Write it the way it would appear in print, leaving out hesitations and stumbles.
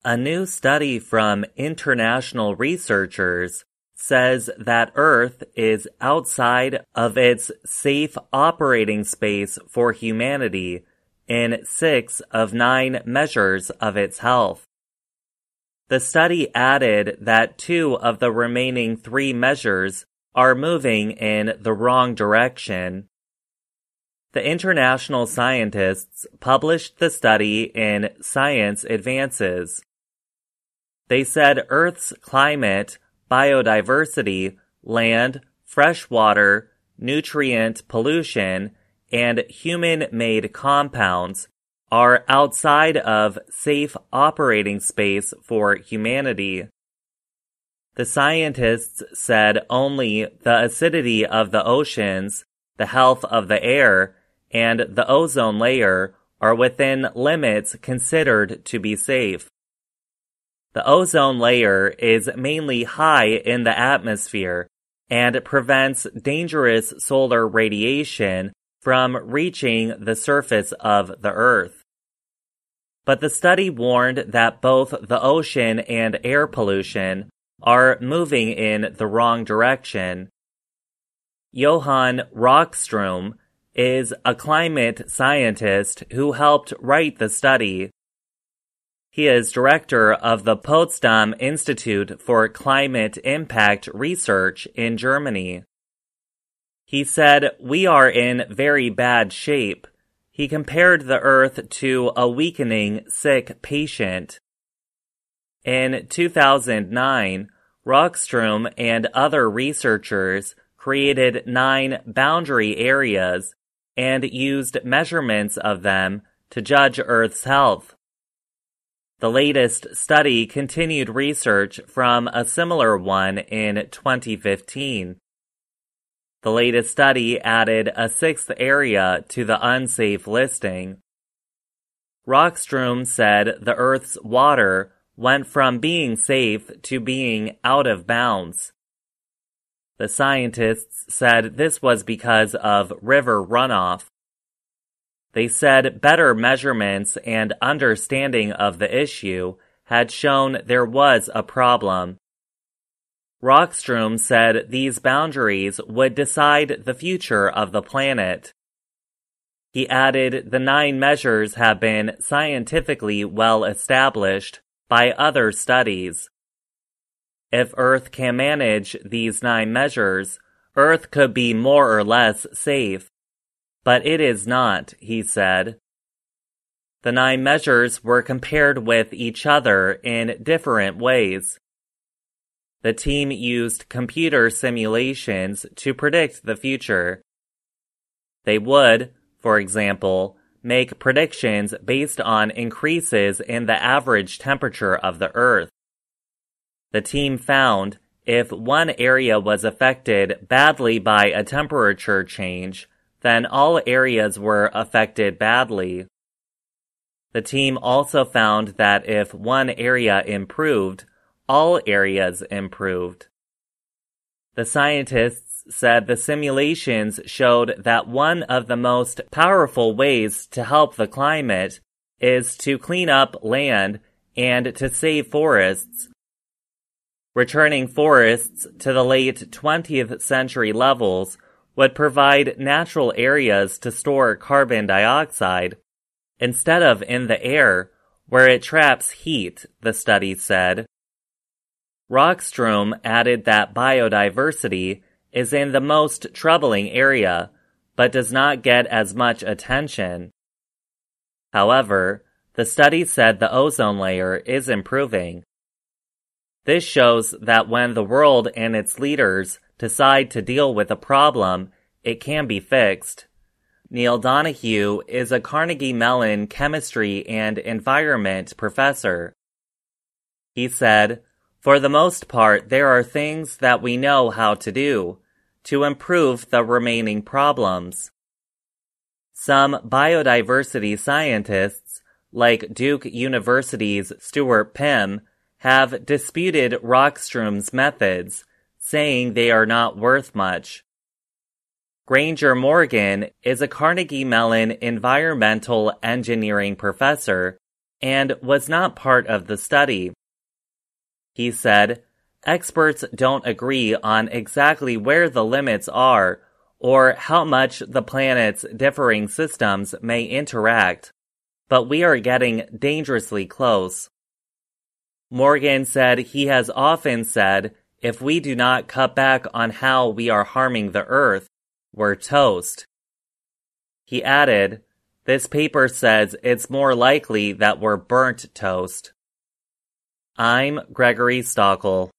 A new study from international researchers says that Earth is outside of its safe operating space for humanity in 6 of 9 measures of its health. The study added that 2 of the remaining 3 measures are moving in the wrong direction. The international scientists published the study in Science Advances. They said Earth's climate, biodiversity, land, fresh water, nutrient pollution, and human-made compounds are outside of safe operating space for humanity. The scientists said only the acidity of the oceans, the health of the air, and the ozone layer are within limits considered to be safe. The ozone layer is mainly high in the atmosphere and prevents dangerous solar radiation from reaching the surface of the Earth. But the study warned that both the ocean and air pollution are moving in the wrong direction. Johan Rockström is a climate scientist who helped write the study. He is director of the Potsdam Institute for Climate Impact Research in Germany. He said, "We are in very bad shape." He compared the Earth to a weakening, sick patient. In 2009, Rockström and other researchers created 9 boundary areas and used measurements of them to judge Earth's health. The latest study continued research from a similar one in 2015. The latest study added a 6th area to the unsafe listing. Rockström said the Earth's water went from being safe to being out of bounds. The scientists said this was because of river runoff. They said better measurements and understanding of the issue had shown there was a problem. Rockström said these boundaries would decide the future of the planet. He added the 9 measures have been scientifically well established by other studies. If Earth can manage these 9 measures, Earth could be more or less safe. But it is not, he said. The 9 measures were compared with each other in different ways. The team used computer simulations to predict the future. They would, for example, make predictions based on increases in the average temperature of the Earth. The team found if one area was affected badly by a temperature change, then all areas were affected badly. The team also found that if one area improved, all areas improved. The scientists said the simulations showed that one of the most powerful ways to help the climate is to clean up land and to save forests. Returning forests to the late 20th century levels would provide natural areas to store carbon dioxide, instead of in the air, where it traps heat, the study said. Rockström added that biodiversity is in the most troubling area, but does not get as much attention. However, the study said the ozone layer is improving. This shows that when the world and its leaders decide to deal with a problem, it can be fixed. Neil Donahue is a Carnegie Mellon chemistry and environment professor. He said, "For the most part, there are things that we know how to do to improve the remaining problems." Some biodiversity scientists, like Duke University's Stuart Pimm, have disputed Rockström's methods, saying they are not worth much. Granger Morgan is a Carnegie Mellon environmental engineering professor and was not part of the study. He said, experts don't agree on exactly where the limits are or how much the planet's differing systems may interact, but we are getting dangerously close. Morgan said he has often said, if we do not cut back on how we are harming the Earth, we're toast. He added, this paper says it's more likely that we're burnt toast. I'm Gregory Stockel.